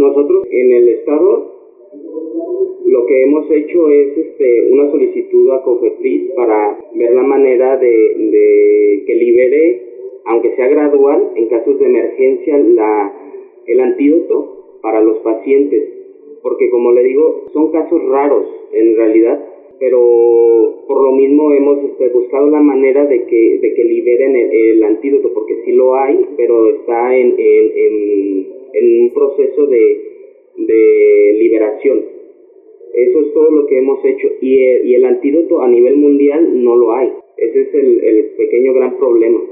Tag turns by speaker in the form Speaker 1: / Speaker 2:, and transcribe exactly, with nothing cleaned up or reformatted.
Speaker 1: Nosotros en el estado lo que hemos hecho es este, una solicitud a COFEPRIS para ver la manera de, de que libere, aunque sea gradual, en casos de emergencia, la, el antídoto para los pacientes. Porque como le digo, son casos raros en realidad, pero por lo mismo hemos este, buscado la manera de que, de que liberen el, el antídoto, porque sí lo hay, pero está en, en, en, en un proceso de, de liberación. Eso es todo lo que hemos hecho, y el, y el antídoto a nivel mundial no lo hay. Ese es el, el pequeño gran problema.